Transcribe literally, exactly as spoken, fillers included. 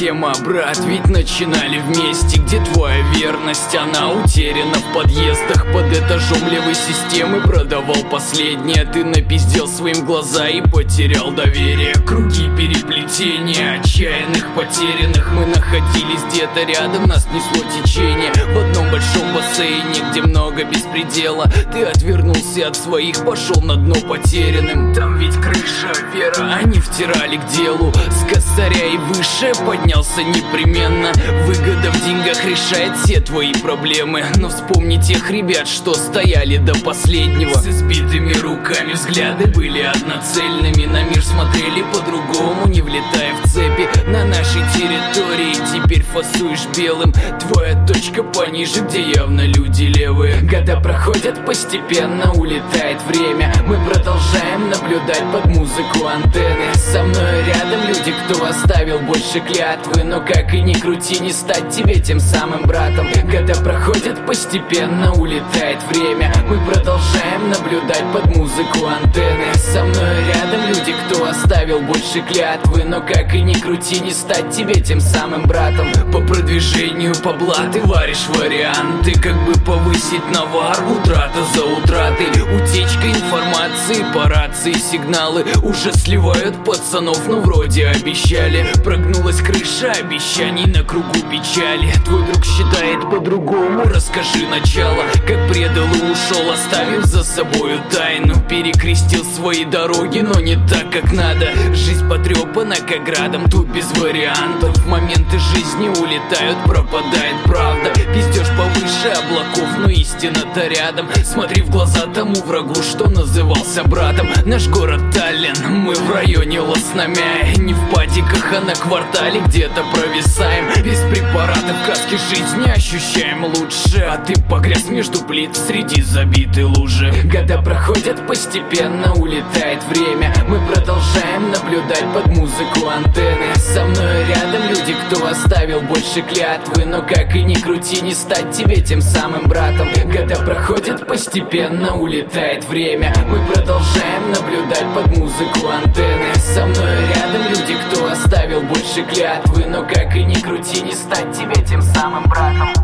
тема, брат, ведь начинали вместе. Где твоя верность? Она утеряна в подъездах под этажом левой системы. Продавал последнее, ты напиздел своим глаза и потерял доверие. Круги переплетения отчаянных, потерянных. Мы находились где-то рядом, нас несло течение в одном большом бассейне, где много беспредела. Ты отвернулся от своих, пошел на дно потерянным. Там ведь крыша, вера, они втирали к делу. С косаря и выше поднялся непременно. Выгода в деньгах решает все твои проблемы. Но вспомни тех ребят, что стояли до последнего. С избитыми руками взгляды были одноцельными. На мир смотрели по-другому, не влетая в цепи. На нашей территории теперь фасуешь белым. Твоя точка пониже, где явно люди левые. Года проходят постепенно, улетает время. Мы продолжаем наблюдать под музыку антенны. Со мной рядом люди, кто оставил больше клятвы. Но как и ни крути, не стать тебе тем самым братом. Года проходят постепенно, улетает время. Мы продолжаем наблюдать под музыку антенны. Со мной рядом люди, кто оставил больше клятвы. Но как и ни крути, не стать тебе тем самым братом. По продвижению по блаты варишь варианты, как бы повысить навар, утрата за утратой. Утечка информации по рации, сигналы уже сливают пацанов, но вроде обещали. Прогнулась крыша обещаний на кругу печали. Твой друг считает по-другому, расскажи начало. Как предал и ушел, оставив за собою тайну. Перекрестил свои дороги, но не так, как надо. Жизнь потрепана как градом, тут без вариантов. Моменты жизни улетают, пропадает правда. Пиздешь повыше облаков, но истина-то рядом. Смотри в глаза тому врагу, что назывался братом. Наш город Таллин, мы в районе Лосномя. Не в патиках, а на квартале где-то провисаем. Без препаратов краски жизни ощущаем лучше. А ты погряз между плит среди забитой лужи. Года проходят постепенно, улетает время. Мы продолжаем наблюдать под музыку антенны. Со мной рядом люди, кто оставил больше клятвы. Но как и ни крути, не стать тебе тем самым братом. Года проходят постепенно, улетает время. Мы продолжаем наблюдать под музыку антенны. Со мной рядом люди, кто оставил больше клятвы. Но как и ни крути, не стать тебе тем самым братом.